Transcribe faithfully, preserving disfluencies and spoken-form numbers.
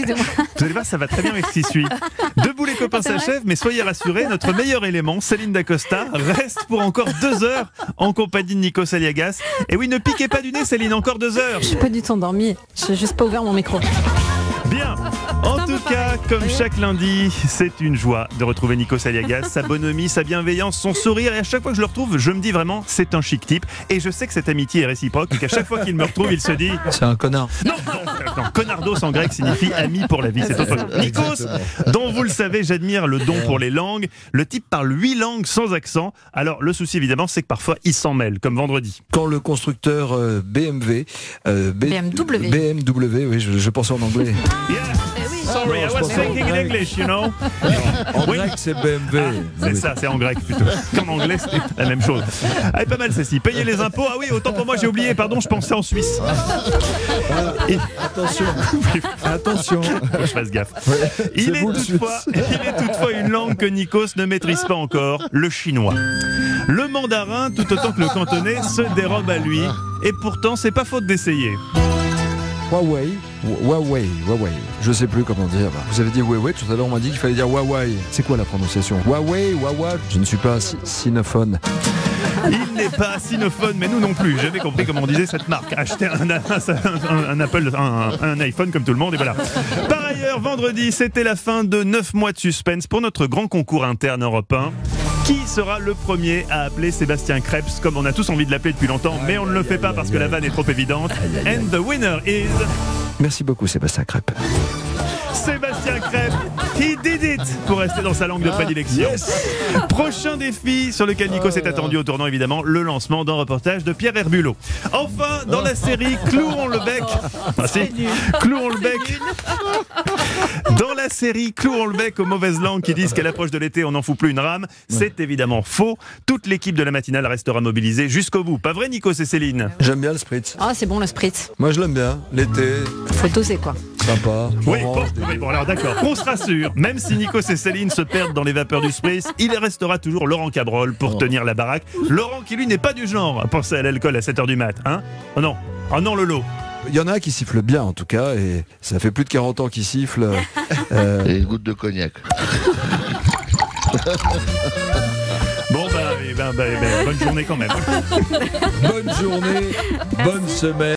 du tout. Vous allez voir, ça va très bien avec ce qui suit. Debout les copains s'achèvent, mais soyez rassurés, notre meilleur élément, Céline Dacosta, reste pour encore deux heures en compagnie de Nikos Aliagas. Et oui, ne piquez pas du nez, Céline, encore deux heures. Je suis pas du tout endormie. J'ai juste pas ouvert mon micro. Bien. En tout cas, comme chaque lundi, c'est une joie de retrouver Nikos Aliagas, sa bonhomie, sa bienveillance, son sourire. Et à chaque fois que je le retrouve, je me dis vraiment, c'est un chic type. Et je sais que cette amitié est réciproque et qu'à chaque fois qu'il me retrouve, il se dit... C'est un connard. Non, non, non, connardos en grec signifie ami pour la vie. C'est autre chose. Nikos, dont vous le savez, j'admire le don pour les langues. Le type parle huit langues sans accent. Alors, le souci, évidemment, c'est que parfois, il s'en mêle, comme vendredi. Quand le constructeur euh, B M W... Euh, B- B M W. B M W, oui, je, je pensais en anglais. Yeah. Sorry, I was thinking in English, you know. En Oui. grec, c'est B M W. Ah, c'est Oui. ça, c'est en grec plutôt. Qu'en anglais, c'est la même chose. Ah, pas mal celle-ci. Payer les impôts. Ah oui, autant pour moi, j'ai oublié. Pardon, je pensais en Suisse. Et... Attention, attention. je fasse gaffe. Ouais, Il c'est est, vous, le toutefois, Suisse. il est toutefois une langue que Nikos ne maîtrise pas encore, le chinois. Le mandarin, tout autant que le cantonais, se dérobe à lui. Et pourtant, c'est pas faute d'essayer. Huawei, Huawei, Huawei. Je sais plus comment dire. Vous avez dit Huawei, tout à l'heure on m'a dit qu'il fallait dire Huawei. C'est quoi la prononciation? Huawei, Huawei. Je ne suis pas si- sinophone. Il n'est pas sinophone, mais nous non plus. J'avais compris comment on disait cette marque. Acheter un, un, un, un Apple, un, un iPhone comme tout le monde, et voilà. Par ailleurs, vendredi, c'était la fin de neuf mois de suspense pour notre grand concours interne européen. Qui sera le premier à appeler Sébastien Krebs, comme on a tous envie de l'appeler depuis longtemps, mais on ne le fait pas parce que la vanne est trop évidente. And the winner is... Merci beaucoup Sébastien Crêpe. Sébastien Krebs, he did it, pour rester dans sa langue de prédilection. Prochain défi sur lequel Nico s'est attendu au tournant, évidemment, le lancement d'un reportage de Pierre Herbulot. Enfin, dans la série Clouons le bec, ah, si, Clouons le bec, dans la série Clouons le bec aux mauvaises langues qui disent qu'à l'approche de l'été on n'en fout plus une rame, c'est évidemment faux. Toute l'équipe de la matinale restera mobilisée jusqu'au bout. Pas vrai, Nico, c'est Céline? J'aime bien le spritz. Ah, c'est bon le spritz. Moi je l'aime bien. L'été, Faut doser quoi. sympa. Oui, orange. bon, oui, bon, alors d'accord, qu'on se rassure, même si Nikos et Céline se perdent dans les vapeurs du spritz, il restera toujours Laurent Cabrol pour tenir la baraque. Laurent qui lui n'est pas du genre à penser à l'alcool à sept heures du mat, hein? Oh non, oh non Lolo. Il y en a qui sifflent bien en tout cas, et ça fait plus de quarante ans qu'ils sifflent. Euh, Et une goutte de cognac. Bon bah, eh ben, bah, eh ben, bonne journée quand même. bonne journée, bonne semaine.